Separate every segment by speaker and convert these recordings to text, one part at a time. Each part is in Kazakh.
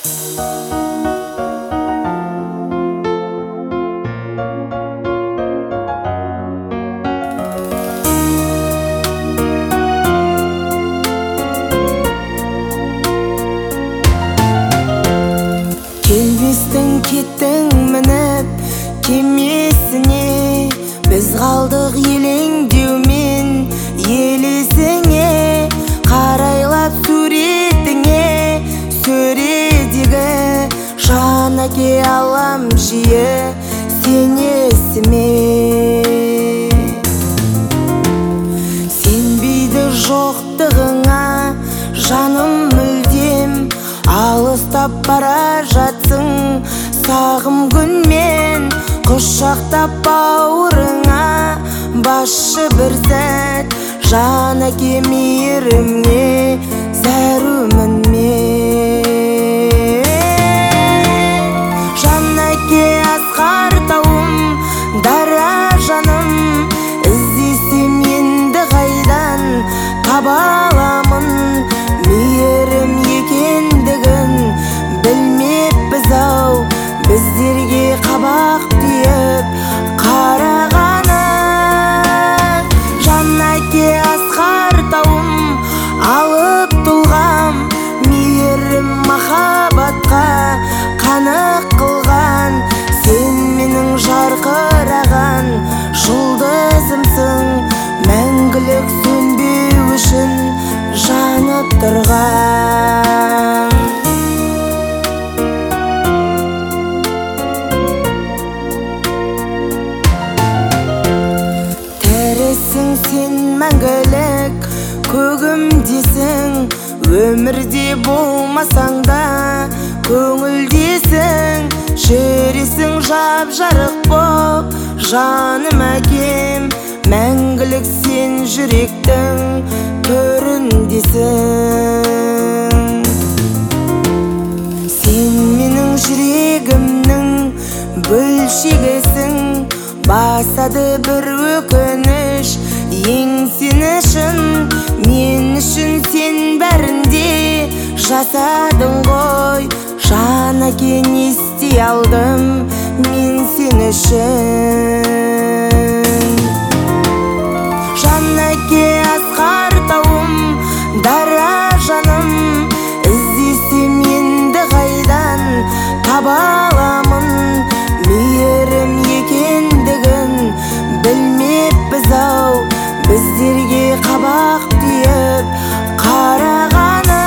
Speaker 1: Келбестің кеттің мініп кемесіне, біз қалдық елеңдеумен елесіңе. Қарайлап суретіңе, сөредегі жан әке алам жиі сен есіме. Сенбейді жоқтығыңа жаным мүлдем, алыстап бара жатсың сағым күнмен. Құшақтап бауырыңа басшы бір сәт, жан әке мейірімге зәрумін мен. Жан әке асқар тауым, дара жаным, іздесем енді қайдан таба аламын. Мейірім екендігін білмеппіз-ау, біздерге қабақ түйіп қарағаны. Жан әке асқар тауым, алып тұлғам, мейірім махаббатқа қанық қылған. Сен менің жарқыраған жұлдызымсың, мәңгілік сөнбеу үшін жанып тұрған. Тірісің сен мәңгілік көгімдесің, өмірде болмасаң да көңілдесің. Жүресің жап-жарық боп жаным әкем, мәңгілік сен жүректің төріндесің. Сен менің жүрегімнің бөлшегісің, басады бір өкініш еңсен үшін. Мен үшін сен бәрінде жасадың ғой, жан әке не істей алдым мен сен үшін. Жан әке асқар тауым, дара жаным, іздесем енді қайдан таба аламын. Мейірім екендігін білмеппіз-ау, біздерге қабақ түйіп қарағаны.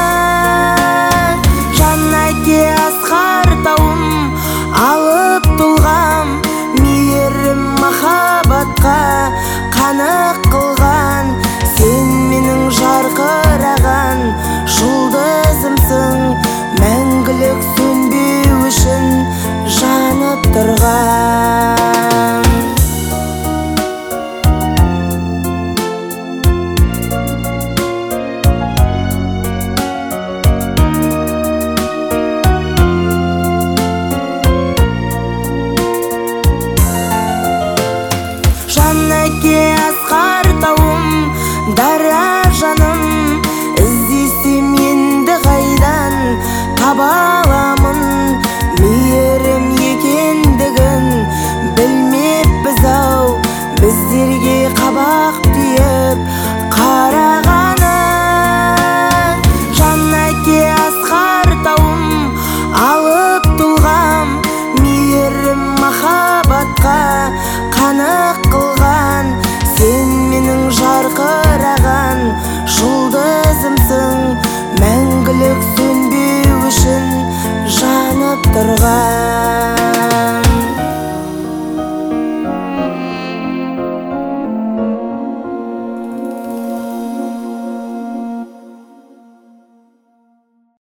Speaker 1: Жан әке асқар тауым, алып тұлғам, мейірім махаббатқа қанық қылған. Сен менің жарқыраған жұлдызымсың, мәңгілік сөнбеу үшін жанып тұрған. Жан әке асқар тауым, дара жаным, іздесем енді қайдан таба аламын. Мейірім екендігін білмеппіз-ау, біздерге қабақ түйіп қарағаны. Жан әке асқар тауым, алып тұлғам, мейірім махаббатқа қанық қылған. Сен менің жарқыраған жұлдызымсың, мәңгілік сөнбеу үшін жанып тұрған.